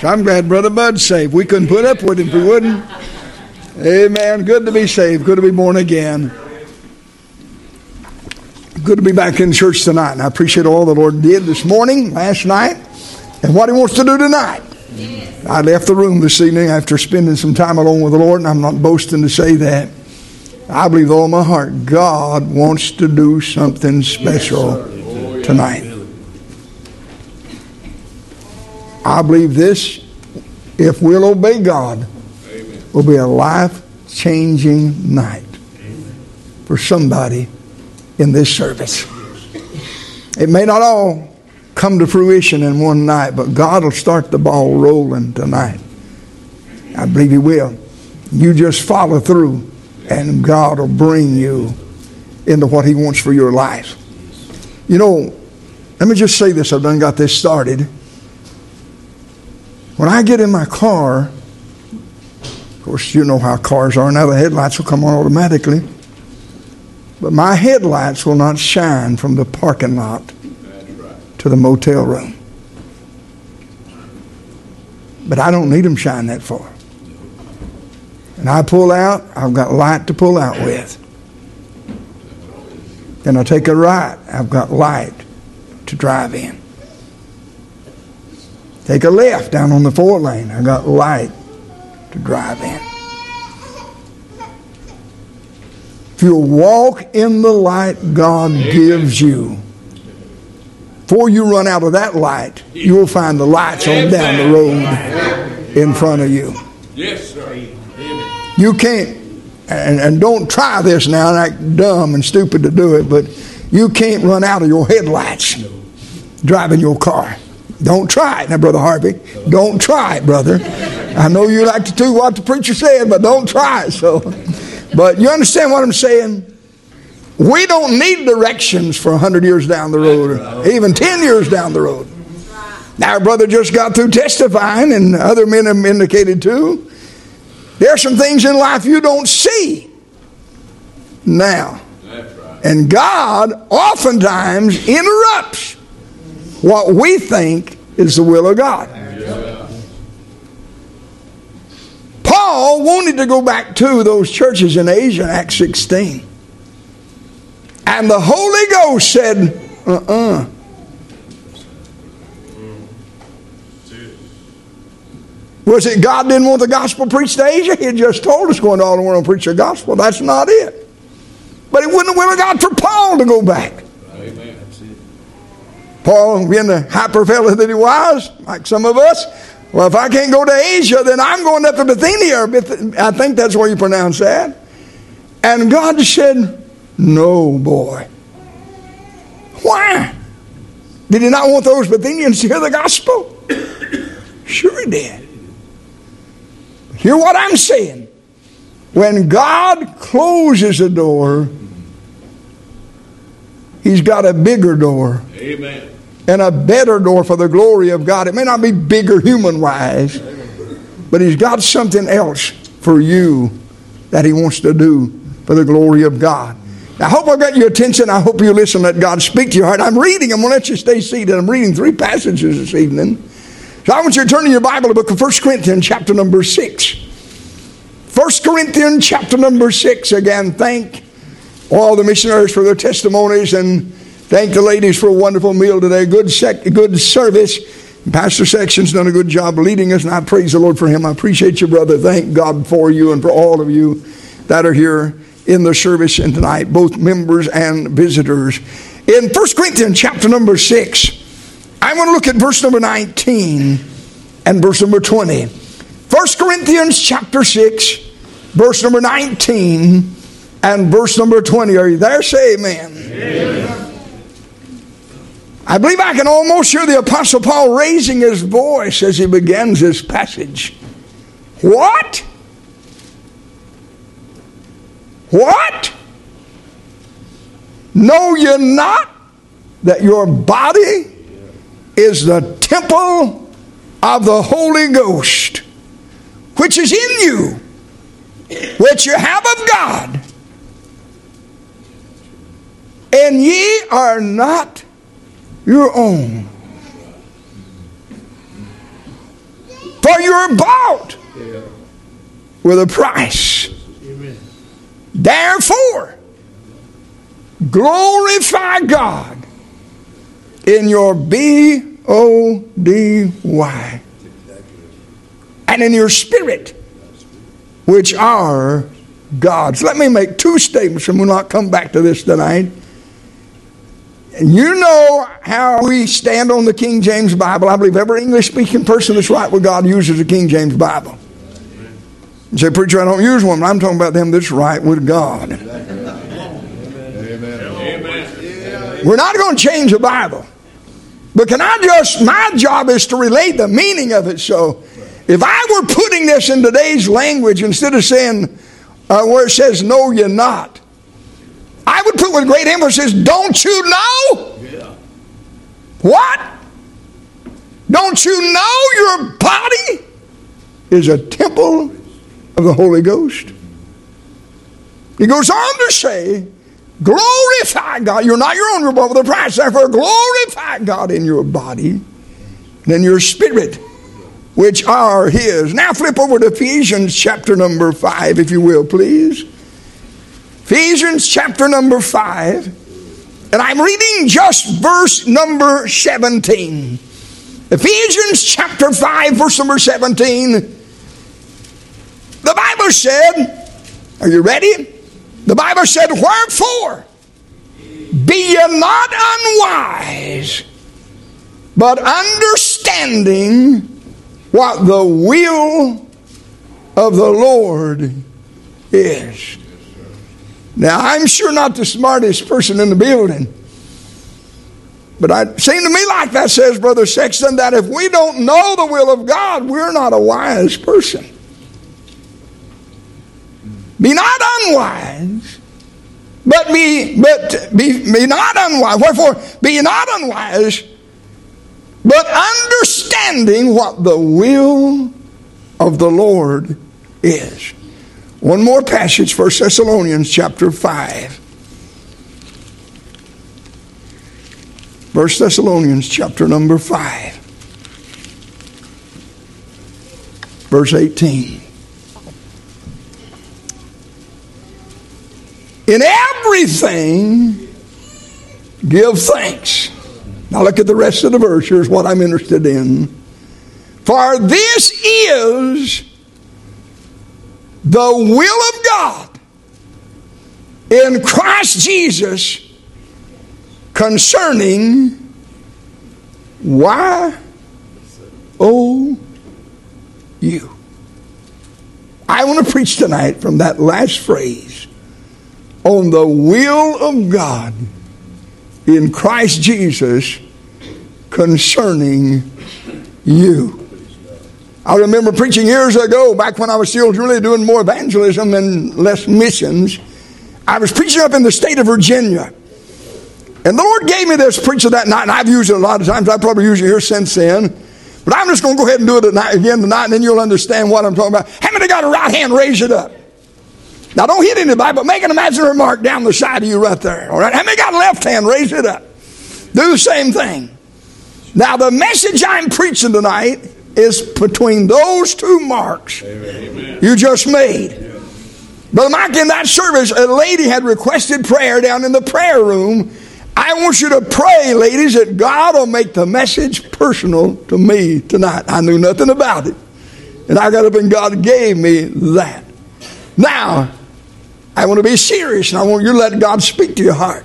So I'm glad Brother Bud's saved. We couldn't put up with him if we wouldn't. Amen. Good to be saved. Good to be born again. Good to be back in church tonight. And I appreciate all the Lord did this morning, last night, and what He wants to do tonight. I left the room this evening after spending some time alone with the Lord, and I'm not boasting to say that. I believe with all my heart God wants to do something special tonight. I believe this, if we'll obey God, will be a life-changing night for somebody in this service. It may not all come to fruition in one night, but God will start the ball rolling tonight. I believe He will. You just follow through, and God will bring you into what He wants for your life. You know, let me just say this. I've done got this started. When I get in my car, of course, you know how cars are now. The headlights will come on automatically. But my headlights will not shine from the parking lot to the motel room. But I don't need them shine that far. And I pull out, I've got light to pull out with. Then I take a right, I've got light to drive in. Take a left down on the 4-lane, I've got light to drive in. If you'll walk in the light God gives you, before you run out of that light, you will find the lights on down the road in front of you. Yes, sir. You can't, and don't try this now, and act dumb and stupid to do it, but you can't run out of your headlights driving your car. Don't try it. Now, Brother Harvey, don't try it, brother. I know you like to do what the preacher said, but don't try it. But you understand what I'm saying? We don't need directions for 100 years down the road, or even 10 years down the road. Now, our brother just got through testifying, and other men have indicated too. There are some things in life you don't see now. And God oftentimes interrupts what we think is the will of God. Paul wanted to go back to those churches in Asia in Acts 16. And the Holy Ghost said, Was it God didn't want the gospel preached to Asia? He had just told us going to all the world and preach the gospel. That's not it. But it wasn't the will of God for Paul to go back. Amen. Paul, being the hyper fella that he was, like some of us, well, if I can't go to Asia, then I'm going up to Bithynia. I think that's where you pronounce that. And God said, no, boy. Why? Did He not want those Bithynians to hear the gospel? Sure He did. Hear what I'm saying. When God closes a door, He's got a bigger door. Amen. And a better door for the glory of God. It may not be bigger human-wise, but He's got something else for you that He wants to do for the glory of God. Now, I hope I got your attention. I hope you listen, let God speak to your heart. I'm reading. I'm going to let you stay seated. I'm reading 3 passages this evening. So I want you to turn in your Bible to the book of 1 Corinthians chapter number 6. 1 Corinthians chapter number 6. Again, thank all the missionaries for their testimonies, and thank the ladies for a wonderful meal today. Good service. Pastor Section's done a good job leading us, and I praise the Lord for him. I appreciate you, brother. Thank God for you and for all of you that are here in the service and tonight, both members and visitors. In 1 Corinthians chapter number 6, I want to look at verse number 19 and verse number 20. 1 Corinthians chapter 6, verse number 19 and verse number 20. Are you there? Say amen. Amen. I believe I can almost hear the Apostle Paul raising his voice as he begins this passage. What? What? Know ye not that your body is the temple of the Holy Ghost, which is in you, which you have of God, and ye are not your own? For you're bought with a price. Therefore, glorify God in your B-O-D-Y and in your spirit, which are God's. Let me make two statements, and we'll not come back to this tonight. And you know how we stand on the King James Bible. I believe every English-speaking person that's right with God uses the King James Bible. You say, preacher, I don't use one, but I'm talking about them that's right with God. Amen. We're not going to change the Bible. But my job is to relate the meaning of it. So if I were putting this in today's language, instead of saying where it says, no, you're not, I would put with great emphasis, don't you know? Yeah. What? Don't you know your body is a temple of the Holy Ghost? He goes on to say, glorify God. You're not your own, you're bought with a price. Therefore, glorify God in your body and in your spirit, which are His. Now flip over to Ephesians chapter number 5, if you will, please. Ephesians chapter number 5. And I'm reading just verse number 17. Ephesians chapter 5, verse number 17. The Bible said, are you ready? The Bible said, wherefore, be ye not unwise, but understanding what the will of the Lord is. Now, I'm sure not the smartest person in the building, but it seemed to me like that says, Brother Sexton, that if we don't know the will of God, we're not a wise person. Be not unwise, but be not unwise. Wherefore, be not unwise, but understanding what the will of the Lord is. One more passage, 1 Thessalonians chapter 5. 1 Thessalonians chapter number 5. Verse 18. In everything, give thanks. Now look at the rest of the verse. Here's what I'm interested in. For this is the will of God in Christ Jesus concerning you. I want to preach tonight from that last phrase on the will of God in Christ Jesus concerning you. I remember preaching years ago, back when I was still really doing more evangelism and less missions. I was preaching up in the state of Virginia. And the Lord gave me this preacher that night, and I've used it a lot of times. I've probably used it here since then. But I'm just going to go ahead and do it again tonight, and then you'll understand what I'm talking about. How many got a right hand? Raise it up. Now, don't hit anybody, but make an imaginary mark down the side of you right there. All right? How many got a left hand? Raise it up. Do the same thing. Now, the message I'm preaching tonight is between those two marks you just made. Brother Mike, in that service, a lady had requested prayer down in the prayer room. I want you to pray, ladies, that God will make the message personal to me tonight. I knew nothing about it. And I got up and God gave me that. Now, I want to be serious, and I want you to let God speak to your heart.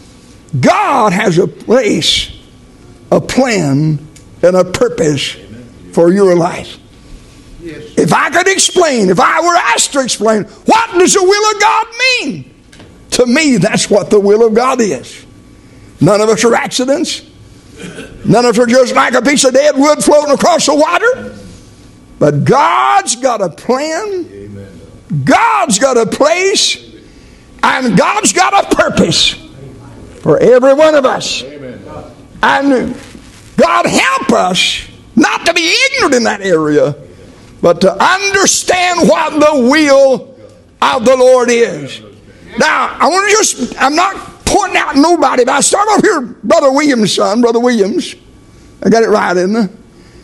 God has a place, a plan, and a purpose for your life. Yes. If I could explain, if I were asked to explain, what does the will of God mean? To me, that's what the will of God is. None of us are accidents. None of us are just like a piece of dead wood floating across the water. But God's got a plan. Amen. God's got a place. And God's got a purpose for every one of us. Amen. And God help us not to be ignorant in that area, but to understand what the will of the Lord is. Now, I want to I'm not pointing out nobody, but I start off here, Brother Williams' son, Brother Williams. I got it right, isn't I?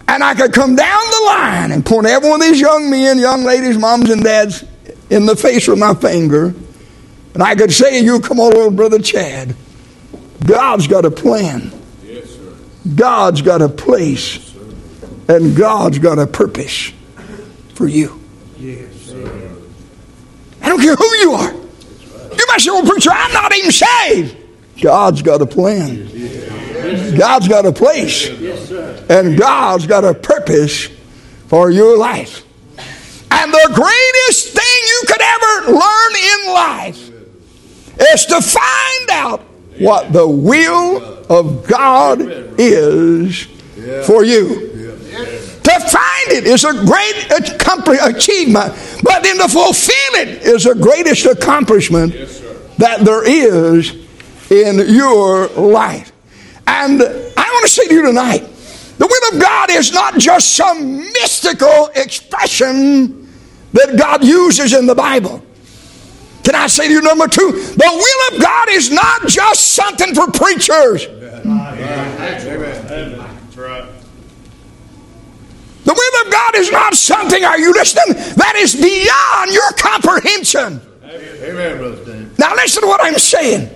And I could come down the line and point every one of these young men, young ladies, moms and dads in the face with my finger. And I could say, you come on over, Brother Chad. God's got a plan. Yes, sir. God's got a place. Yes, and God's got a purpose for you. yes, sir. I don't care who you are. You might say, well, preacher, I'm not even saved. God's got a plan. God's got a place. And God's got a purpose for your life. And the greatest thing you could ever learn in life is to find out what the will of God is for you. To find it is a great achievement, but then to fulfill it is the greatest accomplishment that there is in your life. And I want to say to you tonight, the will of God is not just some mystical expression that God uses in the Bible. Can I say to you, number two, the will of God is not just something for preachers. Amen. That's right. The will of God is not something, are you listening, that is beyond your comprehension. Amen, Brother Dave. Now listen to what I'm saying.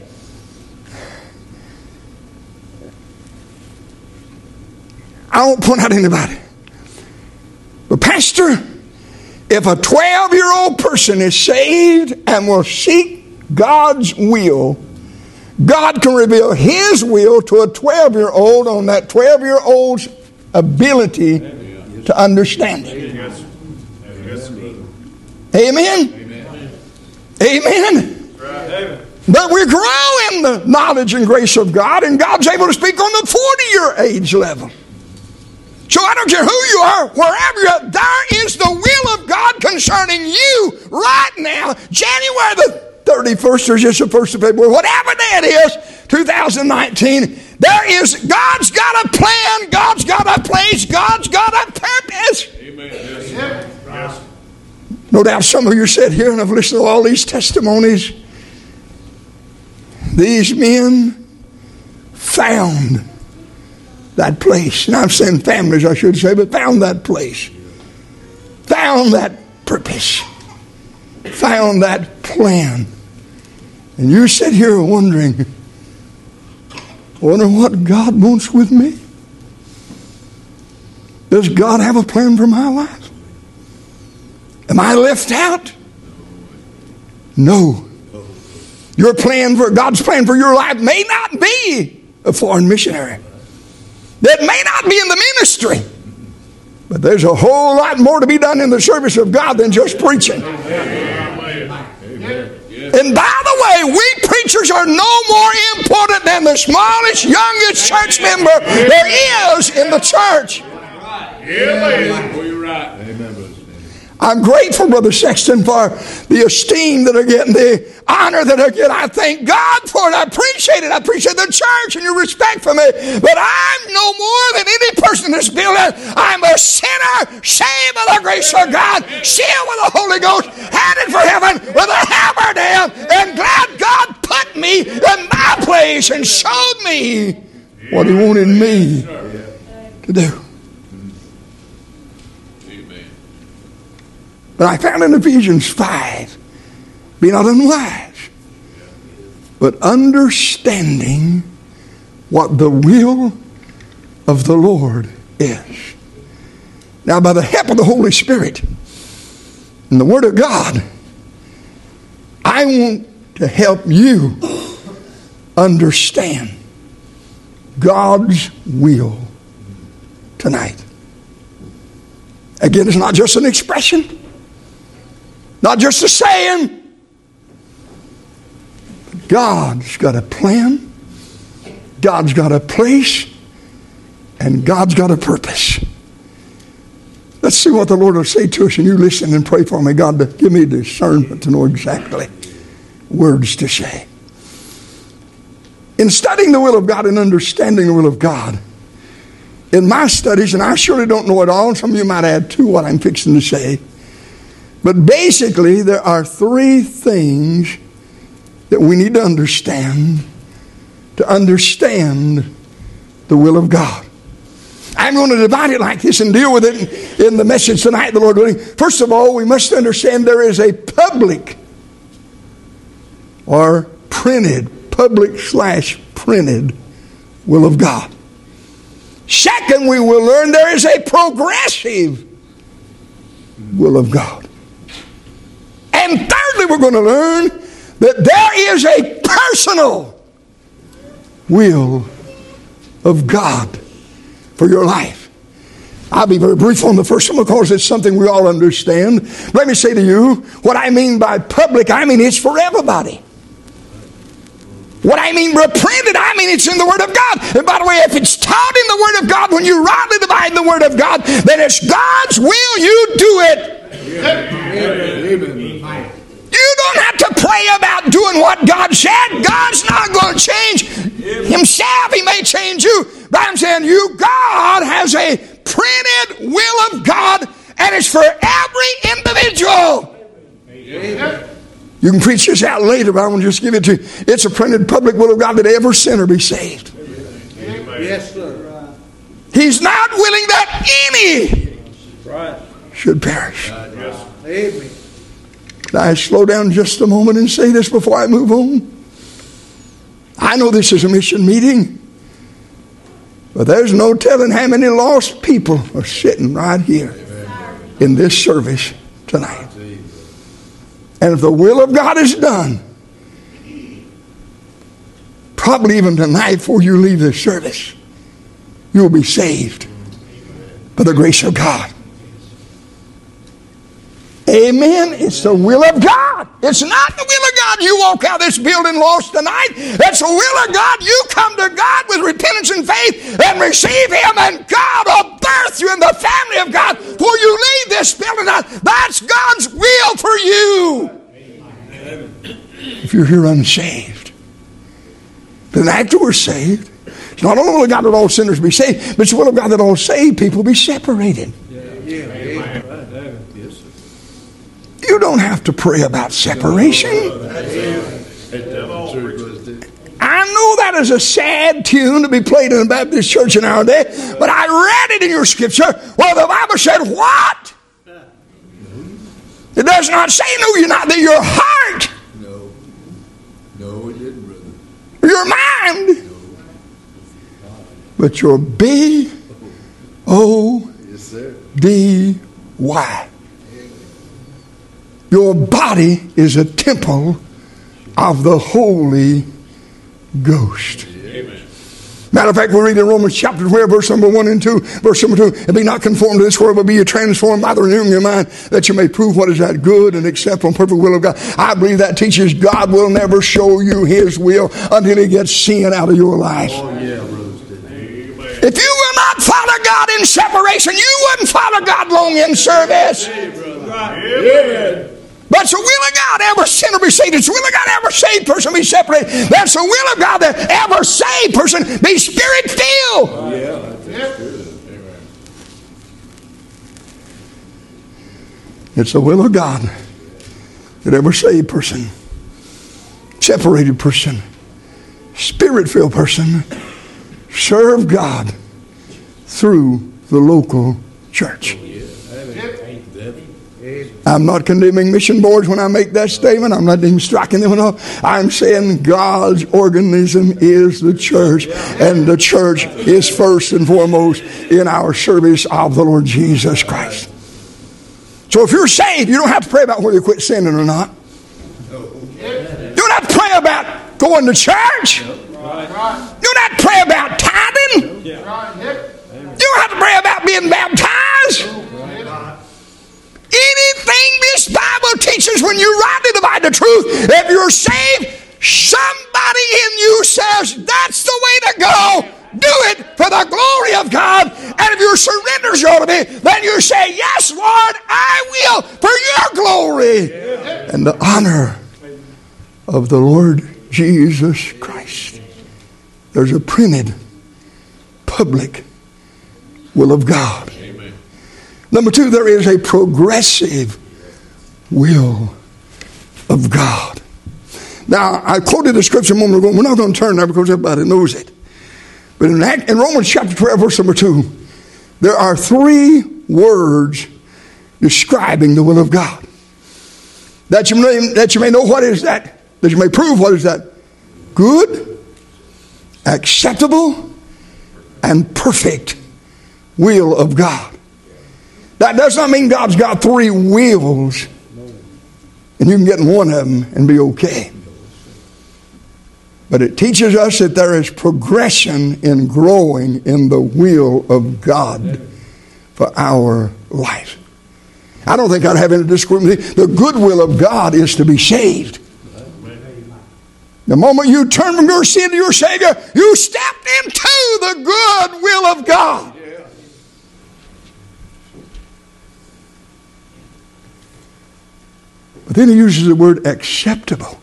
I won't point out anybody. But Pastor, if a 12-year-old person is saved and will seek God's will, God can reveal His will to a 12-year-old on that 12-year-old's ability to understand it. Yes. Yes. Amen? Amen? Right. But we grow in the knowledge and grace of God, and God's able to speak on the 40-year age level. So I don't care who you are, wherever you're at, there is the will of God concerning you right now, January the 31st or just the 1st of February, whatever day it is, 2019, God's got a plan, God's got a place, God's got a purpose. Amen. Yes. Yes. No doubt some of you sit here and have listened to all these testimonies. These men found that place. And I'm saying families, I should say, but found that place. Found that purpose. Found that plan. And you sit here wondering, wondering what God wants with me. Does God have a plan for my life? Am I left out? No. Your plan for God's plan for your life may not be a foreign missionary. That may not be in the ministry. But there's a whole lot more to be done in the service of God than just preaching. Amen. And by the way, we preachers are no more important than the smallest, youngest church member there is in the church. Yeah, well, you're right. Amen, Brother. I'm grateful, Brother Sexton, for the esteem that I get and the honor that I get. I thank God for it. I appreciate it. I appreciate the church and your respect for me. But I'm no more than any person in this building. I'm a sinner, saved by the grace of God, sealed with the Holy Ghost, headed for heaven with a hammer down, and glad God put me in my place and showed me what He wanted me to do. But I found in Ephesians 5, be not unwise, but understanding what the will of the Lord is. Now, by the help of the Holy Spirit and the Word of God, I want to help you understand God's will tonight. Again, it's not just an expression. Not just a saying. God's got a plan. God's got a place. And God's got a purpose. Let's see what the Lord will say to us, and you listen and pray for me. God, to give me discernment to know exactly words to say. In studying the will of God and understanding the will of God, in my studies, and I surely don't know it all, and some of you might add to what I'm fixing to say, but basically, there are three things that we need to understand the will of God. I'm going to divide it like this and deal with it in the message tonight, the Lord willing. First of all, we must understand there is a public or printed, public/printed will of God. Second, we will learn there is a progressive will of God. And thirdly, we're going to learn that there is a personal will of God for your life. I'll be very brief on the first one because it's something we all understand. Let me say to you, what I mean by public, I mean it's for everybody. What I mean by printed, I mean it's in the Word of God. And by the way, if it's taught in the Word of God, when you rightly divide the Word of God, then it's God's will, you do it. Amen. You don't have to pray about doing what God said. God's not going to change Himself. He may change you. But I'm saying you, God has a printed will of God, and it's for every individual. Amen. You can preach this out later, but I want to just give it to you. It's a printed public will of God that every sinner be saved. Amen. Yes, sir. He's not willing that any should perish. Yes. Amen. Now, I slow down just a moment and say this before I move on. I know this is a mission meeting, but there's no telling how many lost people are sitting right here in this service tonight. And if the will of God is done, probably even tonight before you leave this service, you'll be saved by the grace of God. Amen. It's the will of God. It's not the will of God you walk out of this building lost tonight. It's the will of God you come to God with repentance and faith and receive Him, and God will birth you in the family of God before you leave this building tonight. That's God's will for you. If you're here unsaved, then after we're saved, it's not only the will of God that all sinners be saved, but it's the will of God that all saved people be separated. You don't have to pray about separation. I know that is a sad tune to be played in a Baptist church in our day, but I read it in your scripture where the Bible said, what? It does not say, no, you're not, that your heart. No, it didn't, brother. Your mind. But your B-O-D-Y. Your body is a temple of the Holy Ghost. Amen. Matter of fact, we read in Romans chapter 12, verse number 1 and 2. Verse number 2, and be not conformed to this world, but be ye transformed by the renewing of your mind, that you may prove what is that good and acceptable and perfect will of God. I believe that teaches God will never show you His will until He gets sin out of your life. Oh, yeah, brother. If you will not follow God in separation, you wouldn't follow God long in service. Amen. But it's the will of God every sinner be saved. It's the will of God every saved person be separated. That's the will of God that every saved person be spirit filled. Oh, yeah, that's good. Amen. It's the will of God that every saved person, separated person, spirit filled person serve God through the local church. I'm not condemning mission boards when I make that statement. I'm not even striking them off. I'm saying God's organism is the church, and the church is first and foremost in our service of the Lord Jesus Christ. So if you're saved, you don't have to pray about whether you quit sinning or not. You don't have to pray about going to church. You don't have to pray about tithing. You don't have to pray about being baptized. Anything this Bible teaches, when you rightly divide the truth, if you're saved, somebody in you says, that's the way to go. Do it for the glory of God. And if your surrenders ought to be, then you say, yes, Lord, I will for your glory and the honor of the Lord Jesus Christ. There's a printed public will of God. Number two, there is a progressive will of God. Now, I quoted the scripture a moment ago. We're not going to turn there because everybody knows it. But in Romans chapter 12, verse number 2, there are 3 words describing the will of God. That you may know what is that. That you may prove what is that. Good, acceptable, and perfect will of God. That does not mean God's got 3 wills and you can get in one of them and be okay. But it teaches us that there is progression in growing in the will of God for our life. I don't think I'd have any disagreement with you. The good will of God is to be saved. The moment you turn from your sin to your Savior, you stepped into the good will of God. But then he uses the word acceptable.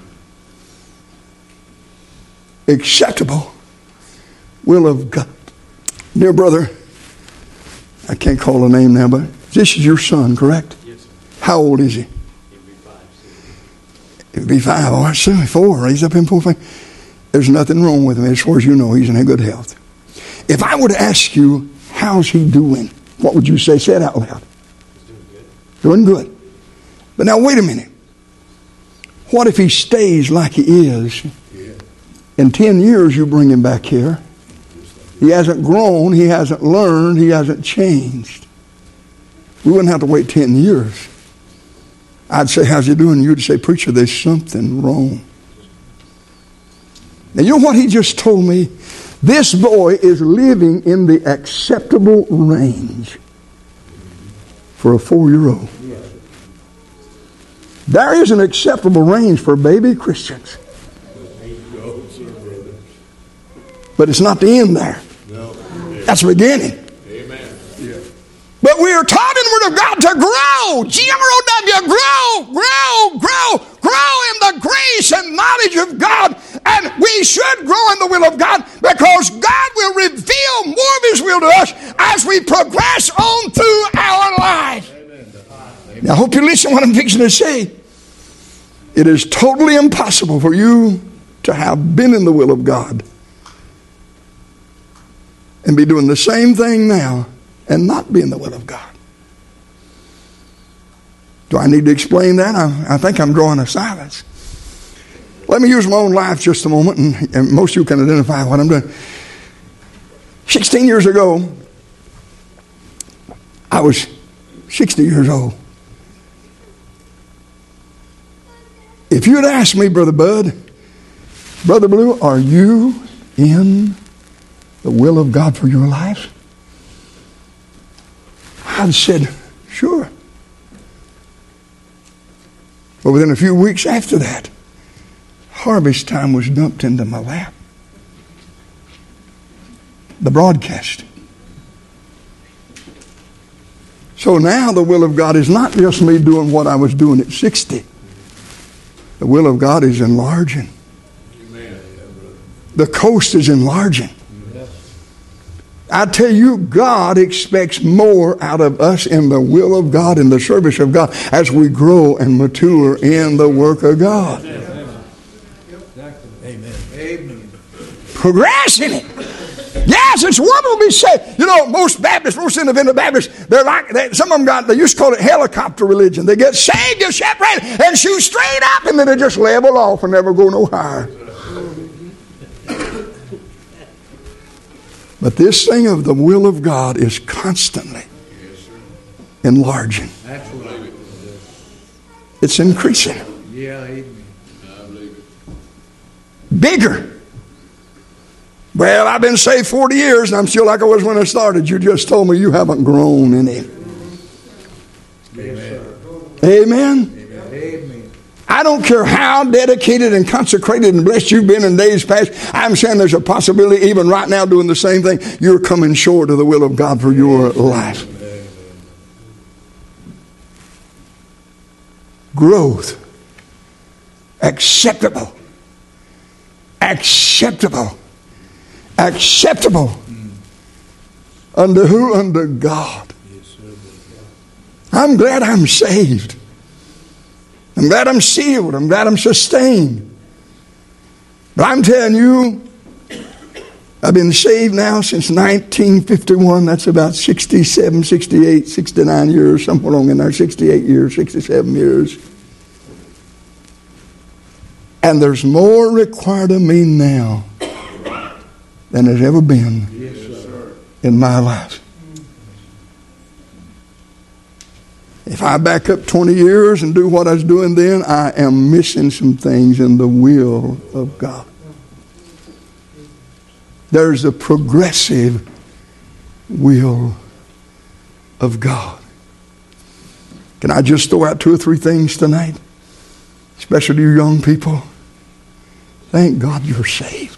Acceptable will of God. Dear brother, I can't call a name now, but this is your son, correct? Yes, sir. How old is he? He'll be 5, 6. He'll be 5. Oh, that's 4. Raised up in 4. 5. There's nothing wrong with him. As far as you know, he's in good health. If I were to ask you, how's he doing? What would you say? Say it out loud. He's doing good. Doing good. But now wait a minute. What if he stays like he is? In 10 years you bring him back here. He hasn't grown, he hasn't learned, he hasn't changed. We wouldn't have to wait 10 years. I'd say, how's he doing? You'd say, preacher, there's something wrong. Now you know what he just told me? This boy is living in the acceptable range for a 4-year-old. There is an acceptable range for baby Christians. But it's not the end there. That's the beginning. Amen. But we are taught in the Word of God to grow. G-M-O-W, grow in the grace and knowledge of God. And we should grow in the will of God because God will reveal more of His will to us as we progress on through our lives. Now, I hope you listen to what I'm fixing to say. It is totally impossible for you to have been in the will of God and be doing the same thing now and not be in the will of God. Do I need to explain that? I think I'm drawing a silence. Let me use my own life just a moment, and most of you can identify what I'm doing. 16 years ago, I was 60 years old. If you had asked me, Brother Bud, Brother Blue, are you in the will of God for your life? I'd said, sure. But within a few weeks after that, harvest time was dumped into my lap. The broadcast. So now the will of God is not just me doing what I was doing at 60. The will of God is enlarging. The coast is enlarging. I tell you, God expects more out of us in the will of God, in the service of God, as we grow and mature in the work of God. Amen. Amen. Progress in it. Yes, it's wonderful to be saved. You know, most Baptists, most independent Baptists, some of them they used to call it helicopter religion. They get saved, get separated, and shoot straight up, and then they just level off and never go no higher. But this thing of the will of God is constantly enlarging. Absolutely. It's increasing. Yeah, amen. Bigger. Well, I've been saved 40 years and I'm still like I was when I started. You just told me you haven't grown in it. Amen. Amen? Amen. I don't care how dedicated and consecrated and blessed you've been in days past. I'm saying there's a possibility even right now doing the same thing. You're coming short of the will of God for your life. Growth. Acceptable. Acceptable. Acceptable. Unto who? Unto God. I'm glad I'm saved. I'm glad I'm sealed. I'm glad I'm sustained. But I'm telling you, I've been saved now since 1951. That's about 67, 68, 69 years, somewhere along in there, 68 years, 67 years. And there's more required of me now than there's ever been in my life. If I back up 20 years and do what I was doing then, I am missing some things in the will of God. There's a progressive will of God. Can I just throw out 2 or 3 things tonight? Especially to you young people. Thank God you're saved.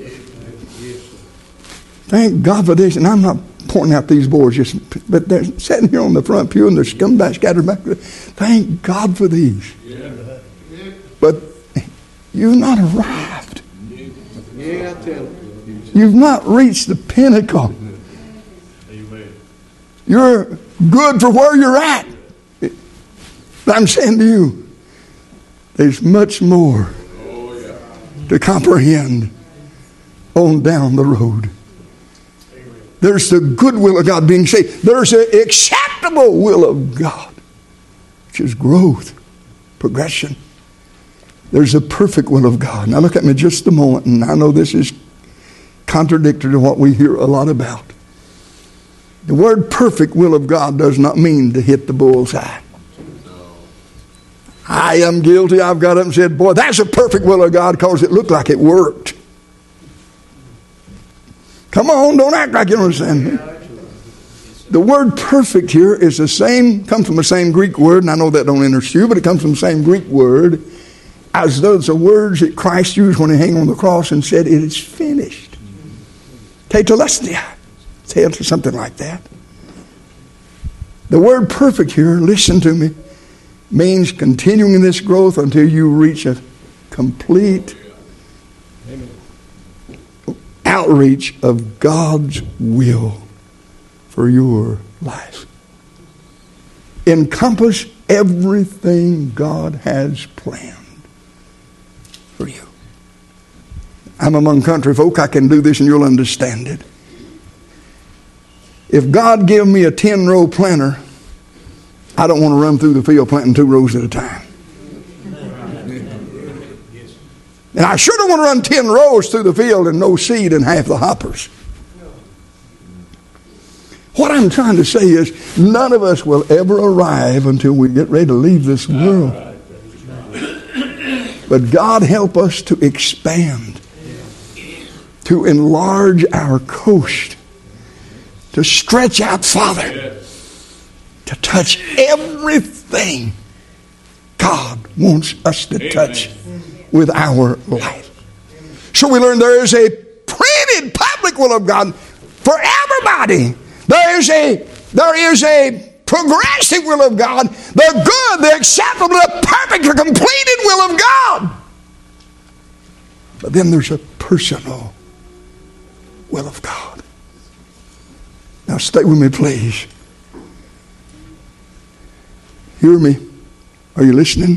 Thank God for this. And I'm not pointing out these boys, but they're sitting here on the front pew and they're scattered back. Thank God for these. But you've not arrived. Yeah, I tell you. You've not reached the pinnacle. You're good for where you're at. But I'm saying to you, there's much more to comprehend on down the road. There's the good will of God being saved. There's the acceptable will of God, which is growth, progression. There's the perfect will of God. Now look at me just a moment, and I know this is contradictory to what we hear a lot about. The word perfect will of God does not mean to hit the bullseye. I am guilty. I've got up and said, boy, that's a perfect will of God because it looked like it worked. Come on, don't act like you don't understand me. The word perfect here is the same, comes from the same Greek word, and I know that don't interest you, but it comes from the same Greek word as those are words that Christ used when he hung on the cross and said, it is finished. Tetelestai. Something like that. The word perfect here, listen to me, means continuing in this growth until you reach a complete outreach of God's will for your life. Encompass everything God has planned for you. I'm among country folk. I can do this and you'll understand it. If God give me a 10-row planter, I don't want to run through the field planting 2 rows at a time. And I sure don't want to run 10 rows through the field and no seed in half the hoppers. What I'm trying to say is none of us will ever arrive until we get ready to leave this world. But God help us to expand, to enlarge our coast, to stretch out, Father, to touch everything God wants us to touch with our life. So we learn there is a printed public will of God for everybody. There is a progressive will of God, the good, the acceptable, the perfect, the completed will of God. But then there's a personal will of God. Now stay with me, please. Hear me. Are you listening?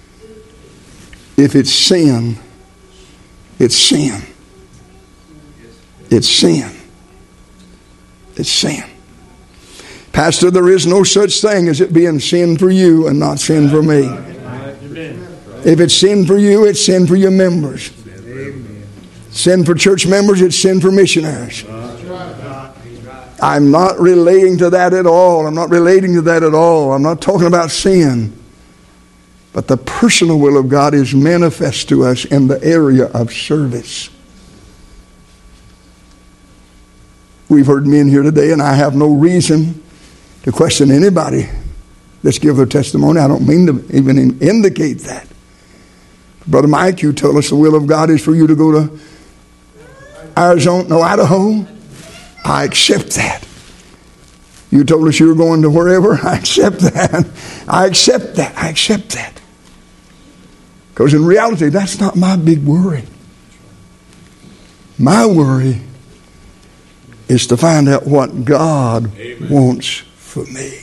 If it's sin, it's sin. It's sin. It's sin. Pastor, there is no such thing as it being sin for you and not sin for me. If it's sin for you, it's sin for your members. Sin for church members, it's sin for missionaries. I'm not relating to that at all. I'm not relating to that at all. I'm not talking about sin. But the personal will of God is manifest to us in the area of service. We've heard men here today, and I have no reason to question anybody that's give their testimony. I don't mean to even indicate that. Brother Mike, you told us the will of God is for you to go to Idaho. I accept that. You told us you were going to wherever. I accept that. I accept that. I accept that. Because in reality, that's not my big worry. My worry is to find out what God wants for me.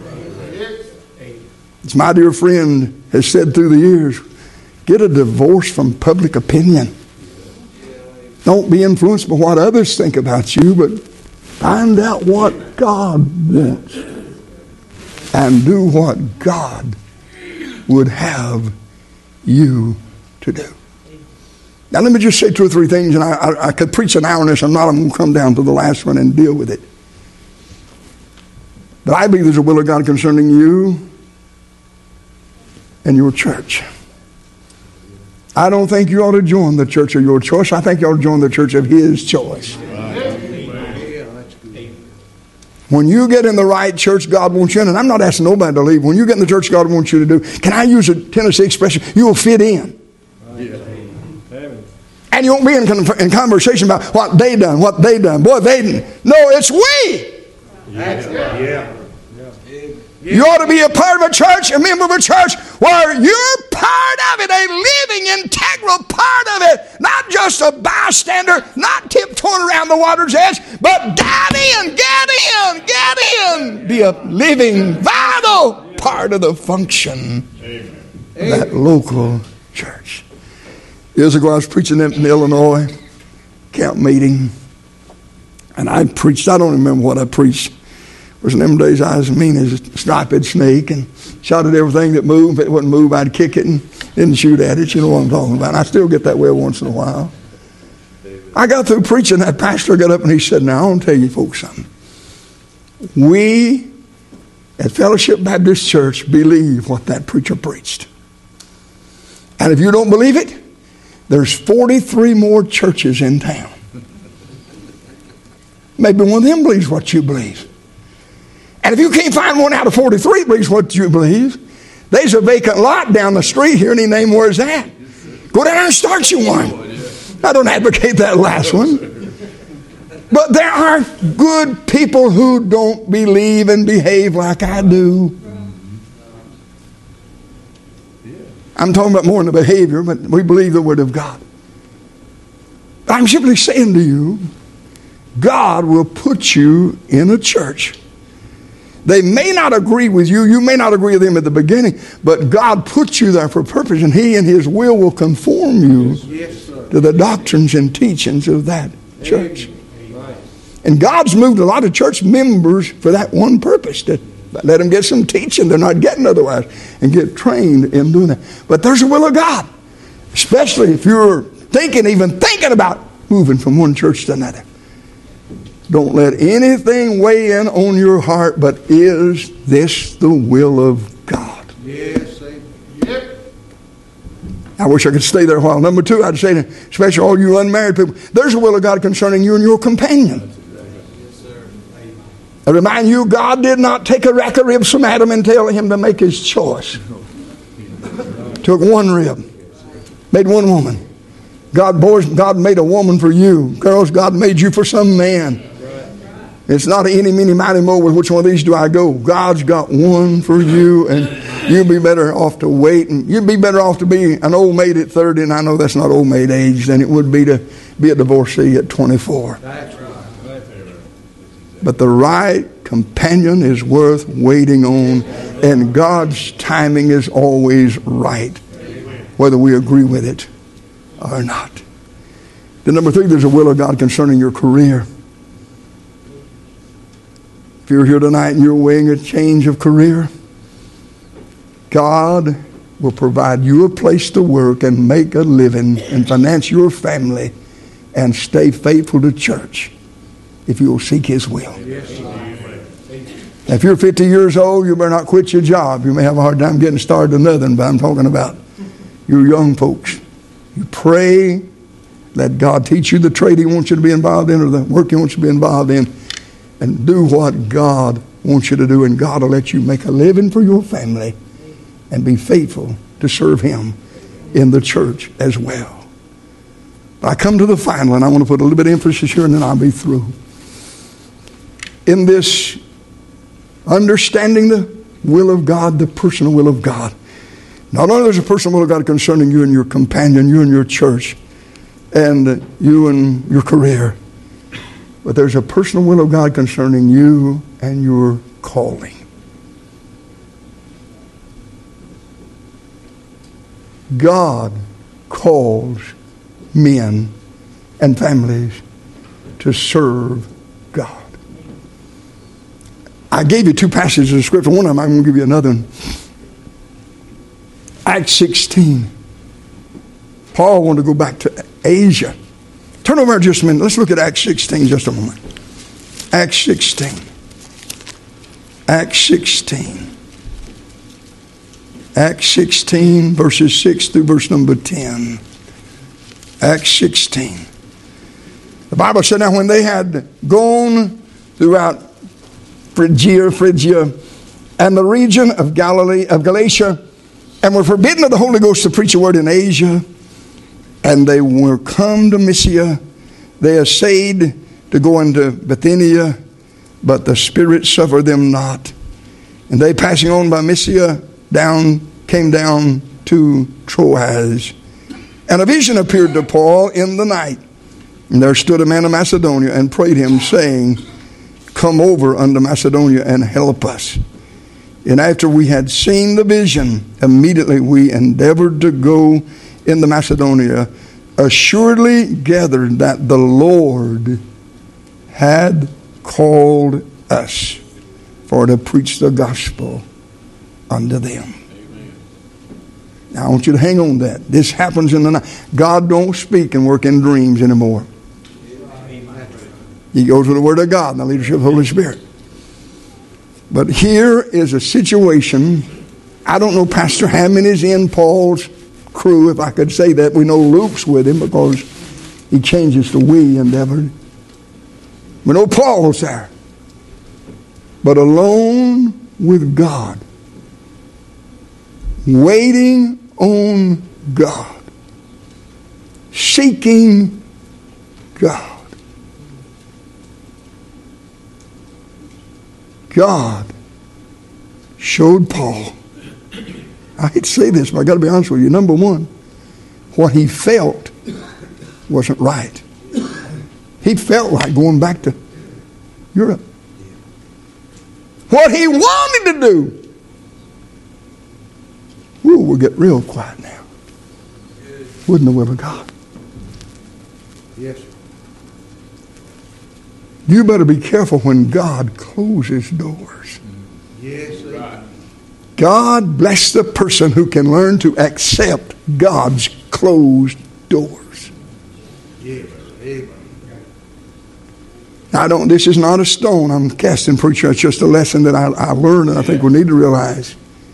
As my dear friend has said through the years, get a divorce from public opinion. Don't be influenced by what others think about you, but find out what God wants and do what God would have you to do. Now let me just say 2 or 3 things, and I could preach an hour on this. I'm going to come down to the last one and deal with it. But I believe there's a will of God concerning you and your church. I don't think you ought to join the church of your choice. I think you ought to join the church of His choice. When you get in the right church God wants you in, and I'm not asking nobody to leave. When you get in the church God wants you to do, can I use a Tennessee expression? You will fit in. And you won't be in conversation about what they done. Boy, they didn't. No, it's we. You ought to be a part of a church, a member of a church, where you're part of it, a living, integral part of it. Not just a bystander, not tiptoeing around the water's edge, but dive in, get in. Be a living, vital part of the function of that local church. Years ago, I was preaching in Illinois, camp meeting, and I preached, I don't remember what I preached. It was in them days I was as mean as a striped snake and shot at everything that moved. If it wouldn't move, I'd kick it and didn't shoot at it. You know what I'm talking about. And I still get that way once in a while. I got through preaching. That pastor got up and he said, now I want to tell you folks something. We at Fellowship Baptist Church believe what that preacher preached. And if you don't believe it, there's 43 more churches in town. Maybe one of them believes what you believe. And if you can't find one out of 43 believes what you believe, there's a vacant lot down the street here, and he named where it's at. Go down there and start you one. I don't advocate that last one. But there are good people who don't believe and behave like I do. I'm talking about more than the behavior, but we believe the Word of God. But I'm simply saying to you, God will put you in a church. They may not agree with you. You may not agree with them at the beginning, but God puts you there for a purpose, and He and His will conform you to the doctrines and teachings of that church. And God's moved a lot of church members for that one purpose, to let them get some teaching they're not getting otherwise, and get trained in doing that. But there's a will of God, especially if you're even thinking about moving from one church to another. Don't let anything weigh in on your heart, but is this the will of God? Yes, yep. I wish I could stay there a while. Number 2, I'd say, especially all you unmarried people, there's a will of God concerning you and your companion. I remind you, God did not take a rack of ribs from Adam and tell him to make his choice. Took one rib, made one woman. God made a woman for you. Girls, God made you for some man. It's not an any, mini, mighty, mo with which one of these do I go. God's got one for you, and you'll be better off to wait. And you'd be better off to be an old maid at 30, and I know that's not old maid age, than it would be to be a divorcee at 24. That's right. But the right companion is worth waiting on, and God's timing is always right, whether we agree with it or not. Then number 3, there's a will of God concerning your career. If you're here tonight and you're weighing a change of career, God will provide you a place to work and make a living and finance your family and stay faithful to church if you will seek His will. If you're 50 years old, you better not quit your job. You may have a hard time getting started another, but I'm talking about you young folks. You pray, let God teach you the trade He wants you to be involved in or the work He wants you to be involved in, and do what God wants you to do, and God will let you make a living for your family and be faithful to serve Him in the church as well. But I come to the final, and I want to put a little bit of emphasis here, and then I'll be through. In this understanding the will of God, the personal will of God, not only there's a personal will of God concerning you and your companion, you and your church, and you and your career, but there's a personal will of God concerning you and your calling. God calls men and families to serve God. I gave you two passages of Scripture. One of them, I'm going to give you another one. Acts 16. Paul wanted to go back to Asia. Turn over just a minute. Let's look at Acts 16 just a moment. Acts 16. Acts 16. Acts 16, verses 6 through verse number 10. Acts 16. The Bible said, now when they had gone throughout Phrygia, and the region of Galilee, of Galatia, and were forbidden of the Holy Ghost to preach the word in Asia, and they were come to Mysia, they essayed to go into Bithynia, but the Spirit suffered them not. And they, passing on by Mysia, came down to Troas. And a vision appeared to Paul in the night. And there stood a man of Macedonia and prayed him, saying, come over unto Macedonia and help us. And after we had seen the vision, immediately we endeavored to go into Macedonia, assuredly gathered that the Lord had called us for to preach the gospel unto them. Amen. Now I want you to hang on to that. This happens in the night. God don't speak and work in dreams anymore. He goes with the Word of God and the leadership of the Holy Spirit. But here is a situation. I don't know Pastor Hammond is in Paul's crew, if I could say that. We know Luke's with him because he changes to we endeavored. We know Paul's there. But alone with God. Waiting on God. Seeking God. God showed Paul, I hate to say this, but I got to be honest with you. Number one, what he felt wasn't right. He felt like going back to Europe. What he wanted to do. Ooh, we'll get real quiet now. Wouldn't the will of God? Yes, sir. You better be careful when God closes doors. Yes, sir. God bless the person who can learn to accept God's closed doors. Yes, amen. This is not a stone I'm casting, preacher. It's just a lesson that I learned and I think we need to realize.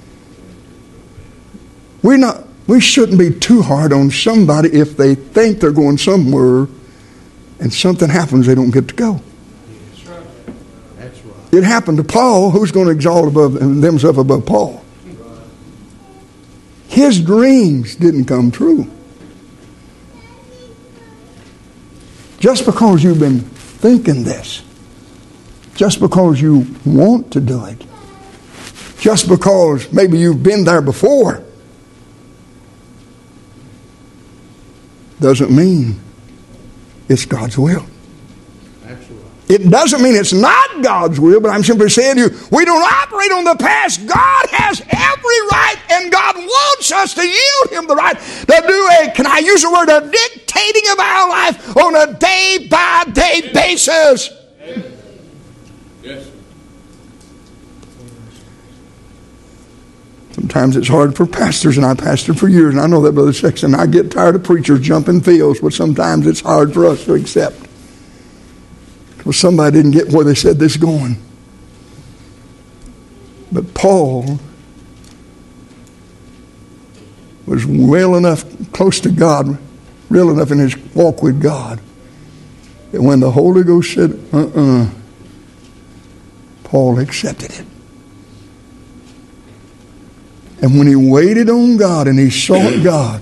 We shouldn't be too hard on somebody if they think they're going somewhere and something happens, they don't get to go. That's right. It happened to Paul. Who's going to exalt themselves above Paul? His dreams didn't come true. Just because you've been thinking this, just because you want to do it, just because maybe you've been there before, doesn't mean it's God's will. It doesn't mean it's not God's will, but I'm simply saying to you, we don't operate on the past. God has every right, and God wants us to yield Him the right to do can I use the word, a dictating of our life on a day-by-day basis. Yes. Sometimes it's hard for pastors, and I pastored for years, and I know that, Brother Sexton. I get tired of preachers jumping fields, but sometimes it's hard for us to accept. Well, somebody didn't get where they said this going. But Paul was well enough close to God, real enough in his walk with God, that when the Holy Ghost said, Paul accepted it. And when he waited on God and he sought God,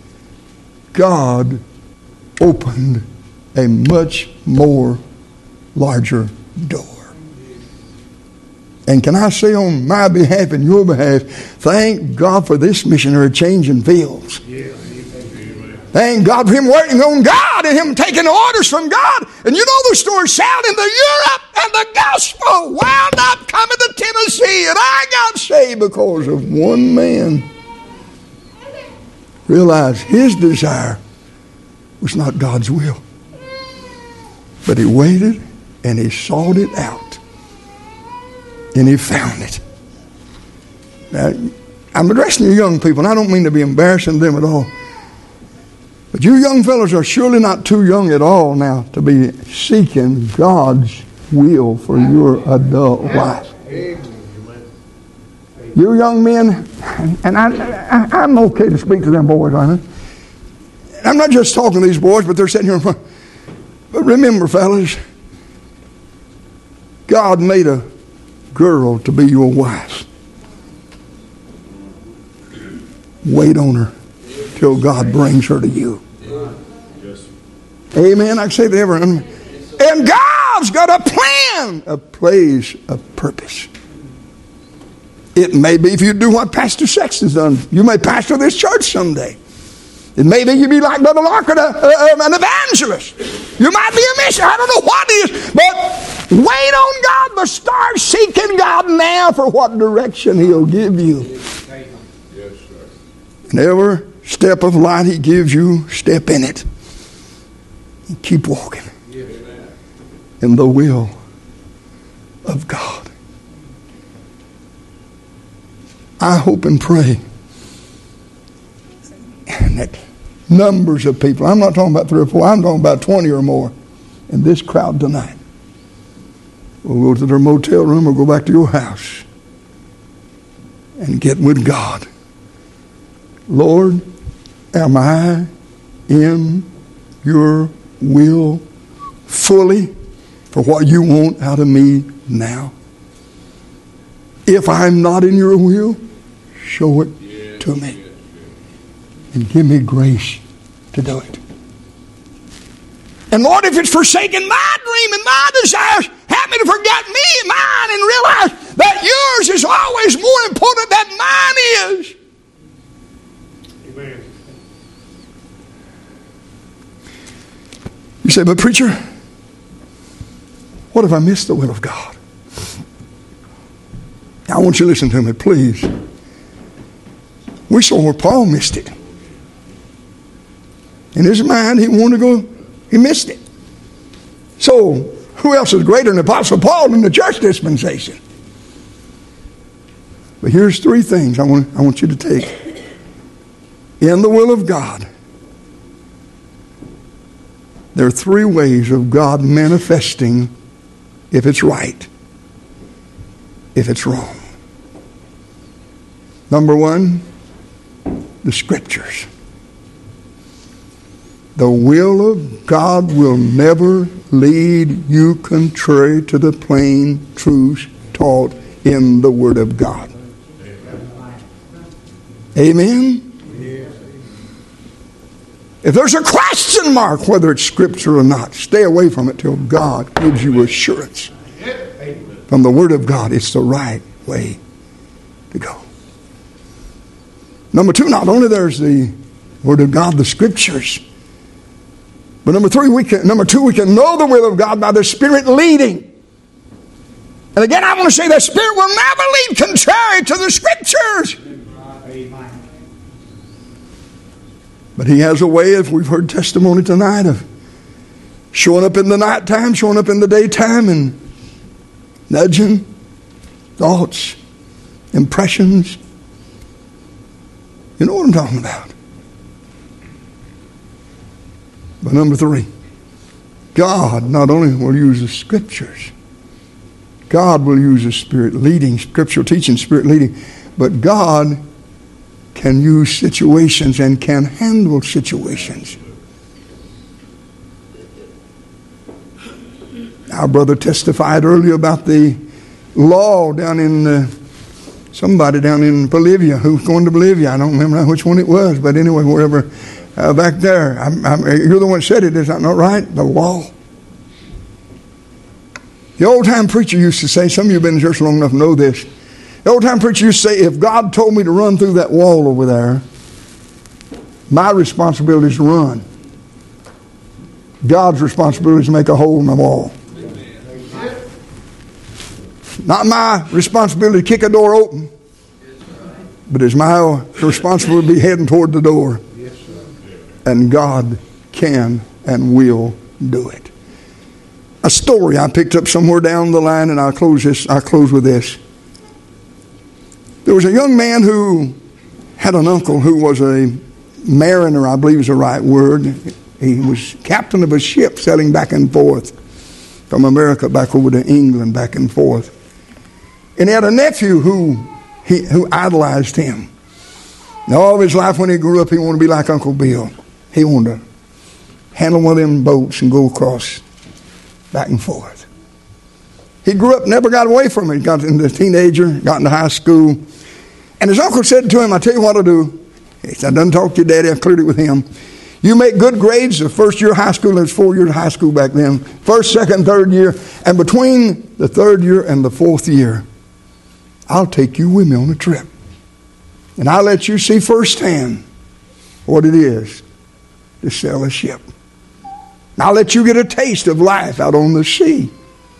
God opened a much more larger door. And can I say on my behalf and your behalf, thank God for this missionary changing fields. Thank God for him waiting on God and him taking orders from God. And you know the story sounding to Europe, and the gospel wound up coming to Tennessee, and I got saved because of one man realized his desire was not God's will. But he waited and he sought it out. And he found it. Now, I'm addressing you young people, and I don't mean to be embarrassing them at all. But you young fellows are surely not too young at all now to be seeking God's will for your adult life. You young men, and I'm okay to speak to them boys, aren't I? I'm not just talking to these boys, but they're sitting here in front. But remember, fellas, God made a girl to be your wife. Wait on her till God brings her to you. Amen. I can say that everyone. And God's got a plan, a place, a purpose. It may be if you do what Pastor Sexton's done, you may pastor this church someday. It may be you be like Brother Lockard, an evangelist. You might be a missionary. I don't know what it is, but wait on God, but start seeking God now for what direction He'll give you. Yes, sir. And every step of light He gives you, step in it. And keep walking in the will of God. I hope and pray that numbers of people, I'm not talking about 3 or 4, I'm talking about 20 or more in this crowd tonight, will go to their motel room or go back to your house and get with God. Lord, am I in your will fully for what you want out of me now? If I'm not in your will, show it to me. And give me grace to do it. And Lord, if it's forsaking my dream and my desires, help me to forget me and mine and realize that yours is always more important than mine is. Amen. You say, but preacher, what if I missed the will of God? Now, I want you to listen to me, please. We saw where Paul missed it. In his mind, he wanted to go, he missed it. So, who else is greater than the Apostle Paul in the church dispensation? But here's 3 things I want you to take. In the will of God, there are 3 ways of God manifesting if it's right, if it's wrong. Number 1, the Scriptures. The will of God will never lead you contrary to the plain truths taught in the Word of God. Amen? If there's a question mark whether it's Scripture or not, stay away from it till God gives you assurance from the Word of God. It's the right way to go. Number 2, not only there's the Word of God, the Scriptures, but number 2, we can know the will of God by the Spirit leading. And again, I want to say the Spirit will never lead contrary to the Scriptures. But He has a way, as we've heard testimony tonight, of showing up in the nighttime, showing up in the daytime, and nudging thoughts, impressions. You know what I'm talking about. But number 3, God not only will use the Scriptures, God will use the Spirit leading, scriptural teaching, Spirit leading, but God can use situations and can handle situations. Our brother testified earlier about the law down in somebody down in Bolivia who's going to Bolivia. I don't remember which one it was, but anyway, wherever back there. You're the one that said it, is that not right? The law. The old-time preacher used to say, some of you have been in church long enough to know this. The old-time preacher used to say, if God told me to run through that wall over there, my responsibility is to run. God's responsibility is to make a hole in the wall. Not my responsibility to kick a door open, but it's my responsibility to be heading toward the door. And God can and will do it. a story I picked up somewhere down the line, and I'll close with this. There was a young man who had an uncle who was a mariner, I believe is the right word. He was captain of a ship sailing back and forth from America back over to England, back and forth. And he had a nephew who idolized him. And all of his life when he grew up, he wanted to be like Uncle Bill. He wanted to handle one of them boats and go across back and forth. He grew up, never got away from it. He got into teenager, got into high school. And his uncle said to him, I tell you what I'll do. He said, I done talked to your daddy, I cleared it with him. You make good grades the first year of high school. There's 4 years of high school back then. First, second, third year. And between the third year and the fourth year, I'll take you with me on a trip. And I'll let you see firsthand what it is to sail a ship. And I'll let you get a taste of life out on the sea.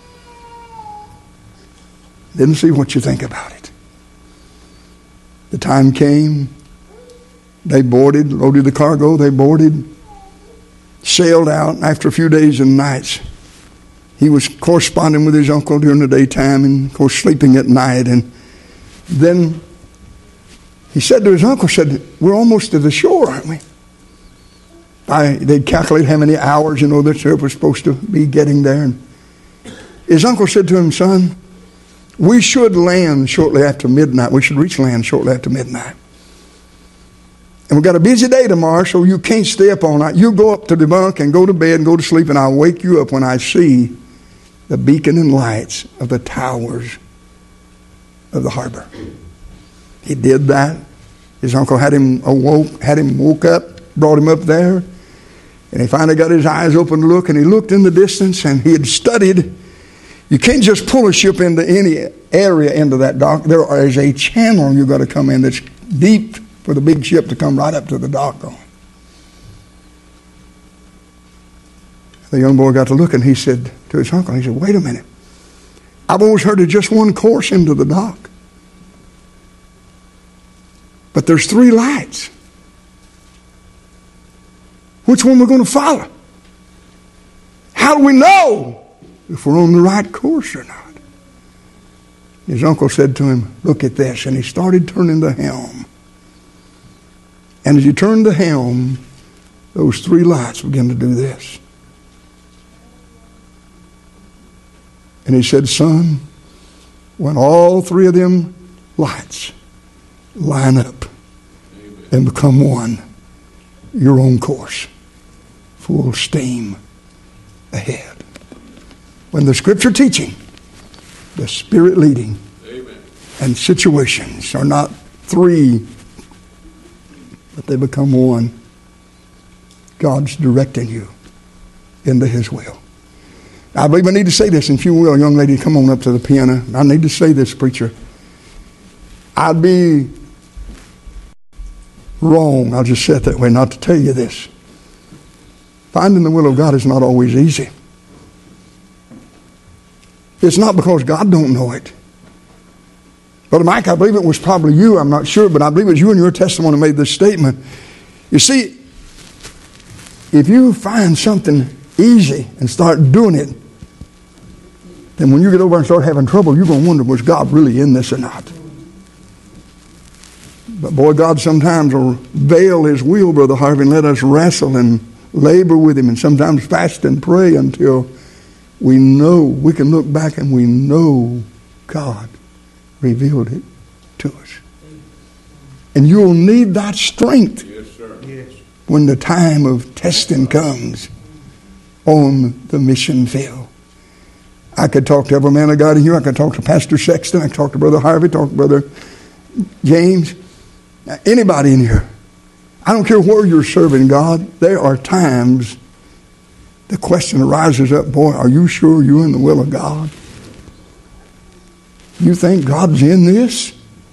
Then see what you think about it. The time came. They boarded, loaded the cargo, they boarded, sailed out. After a few days and nights, he was corresponding with his uncle during the daytime and, of course, sleeping at night. And then he said to his uncle, we're almost to the shore, aren't we? They'd calculate how many hours, the trip was supposed to be getting there. And his uncle said to him, son, we should land shortly after midnight. We should reach land shortly after midnight. And we've got a busy day tomorrow, so you can't stay up all night. You go up to the bunk and go to bed and go to sleep, and I'll wake you up when I see the beacon and lights of the towers of the harbor. He did that. His uncle had him woke up, brought him up there, and he finally got his eyes open to look, and he looked in the distance, and he had studied. You can't just pull a ship into any area into that dock. There is a channel you've got to come in that's deep for the big ship to come right up to the dock on. The young boy got to look, and he said to his uncle, he said, wait a minute. I've always heard of just one course into the dock. But there's 3 lights. Which one we're going to follow? How do we know if we're on the right course or not? His uncle said to him, look at this. And he started turning the helm. And as he turned the helm, those 3 lights began to do this. And he said, son, when all 3 of them lights line up and become one, you're on course, full steam ahead. When the Scripture teaching, the Spirit leading, and situations are not 3, but they become one, God's directing you into His will. I believe I need to say this, and if you will, young lady, come on up to the piano. I need to say this, preacher. I'd be wrong, I'll just say it that way, not to tell you this. Finding the will of God is not always easy. It's not because God don't know it. Brother Mike, I believe it was probably you, I'm not sure, but I believe it was you in your testimony made this statement. You see, if you find something easy and start doing it, then when you get over and start having trouble, you're going to wonder, was God really in this or not? But boy, God sometimes will veil His will, Brother Harvey, and let us wrestle and labor with Him and sometimes fast and pray until we know, we can look back and we know God revealed it to us. And you'll need that strength when the time of testing comes on the mission field. I could talk to every man of God in here. I could talk to Pastor Sexton. I could talk to Brother Harvey, talk to Brother James. Anybody in here. I don't care where you're serving God. There are times the question arises up, boy, are you sure you're in the will of God? You think God's in this?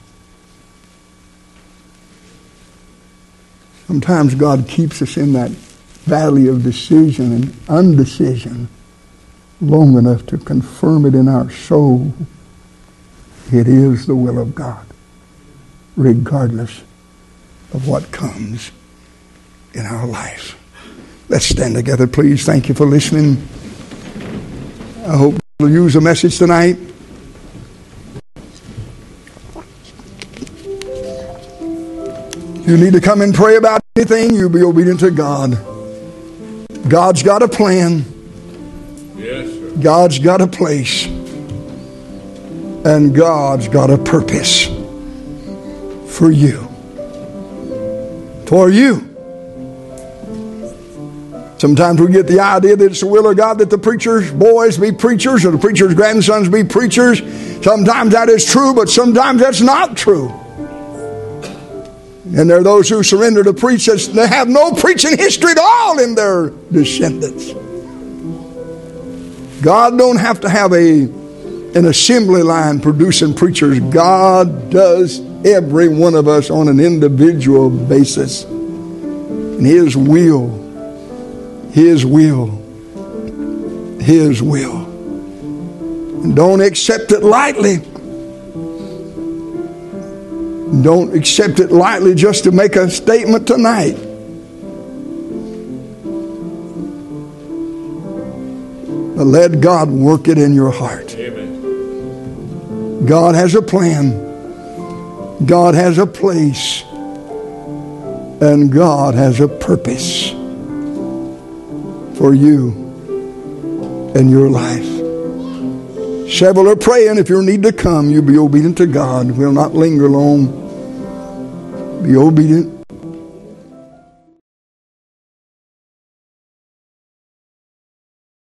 Sometimes God keeps us in that valley of decision and undecision long enough to confirm it in our soul. It is the will of God, regardless of what comes in our life. Let's stand together, please. Thank you for listening. I hope you'll use the message tonight. You need to come and pray about anything, you be obedient to God. God's got a plan. Yes, sir. God's got a place. And God's got a purpose for you. For you. Sometimes we get the idea that it's the will of God that the preacher's boys be preachers or the preacher's grandsons be preachers. Sometimes that is true, but sometimes that's not true. And there are those who surrender to preach that they have no preaching history at all in their descendants. God don't have to have an assembly line producing preachers. God does every one of us on an individual basis. And His will. His will. His will. And don't accept it lightly. Don't accept it lightly just to make a statement tonight. But let God work it in your heart. Amen. God has a plan. God has a place. And God has a purpose for you and your life. Several are praying. If you need to come, you be obedient to God. We'll not linger long. Be obedient.